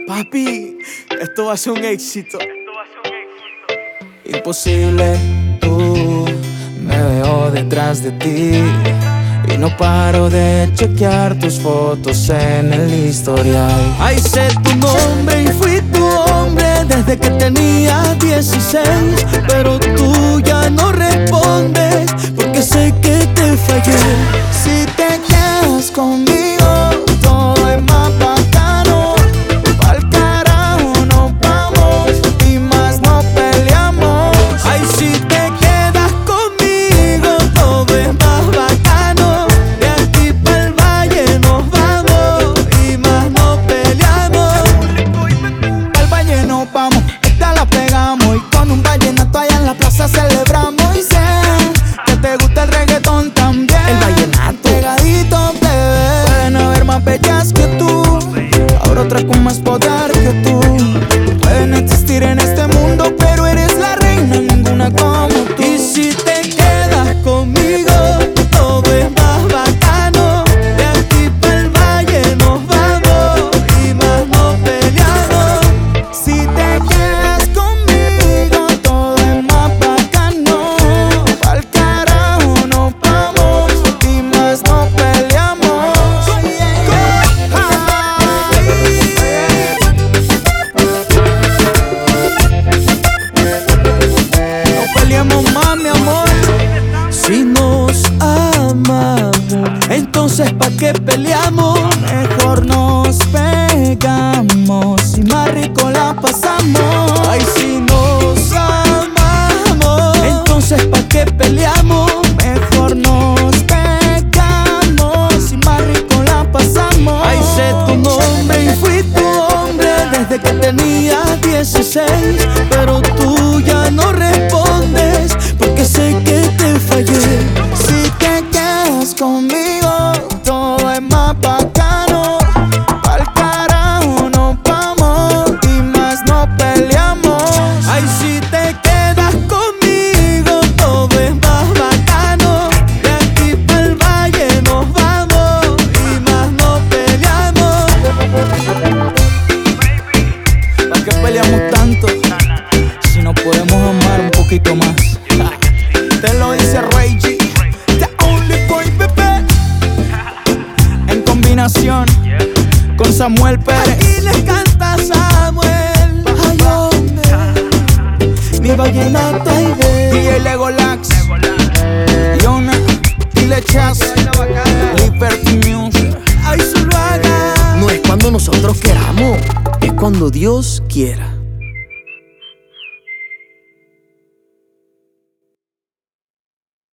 Papi, esto va a ser un éxito. Imposible, tú, me veo detrás de ti y no paro de chequear tus fotos en el historial. Ay, sé tu nombre y fui tu hombre desde que tenía 16, pero tú ya no respondes porque sé que te fallé. Si te quedas conmigo, todo es más bacano. Pa'l carajo nos vamos y más no peleamos. Ay, si te quedas conmigo, todo es más bacano. De aquí pa'l valle nos vamos y más no peleamos. Al valle nos vamos, esta la pegamos y con un vallenato allá en la plaza celebramos. Y sé que te gusta el reggaetón también. El vallenato pegadito, bebé. Pueden haber más bellas que tú, habrá otra con más poder que tú. Pueden existir en este mundo, pero eres la reina, ninguna como tú. Y si te quedas conmigo, todo es más bacano. De aquí pa'l valle nos vamos y más no peleamos. Si te quedas conmigo, todo es más bacano. Pa'l carajo nos vamos y más no peleamos. No peleamos más, mi amor. Si nos amamos, entonces ¿pa' qué peleamos? Mejor nos pegamos y más rico la pasamos. Ay, si nos amamos, entonces ¿pa' qué peleamos? Mejor nos pegamos y más rico la pasamos. Ay, sé tu nombre y fui tu hombre desde que tenía 16, pero tú ya no respondes porque sé que te fallé. Si te quedas conmigo, todo es más bacano. Pa'l carajo nos vamos y más no peleamos. Ay, si te quedas conmigo, todo es más bacano. De aquí pa'l valle nos vamos y más no peleamos. ¿Para qué peleamos tanto si nos podemos amar un poquito más? Te lo dice Ray G, the only boy, bebé. En combinación con Samuel Pérez. Y les canta Samuel. Ay, hombre, mi vallenato y DJ Legolax, Yona, Dile Chas, Liberty Music. Ay, solo haga. No es cuando nosotros queramos, es cuando Dios quiera.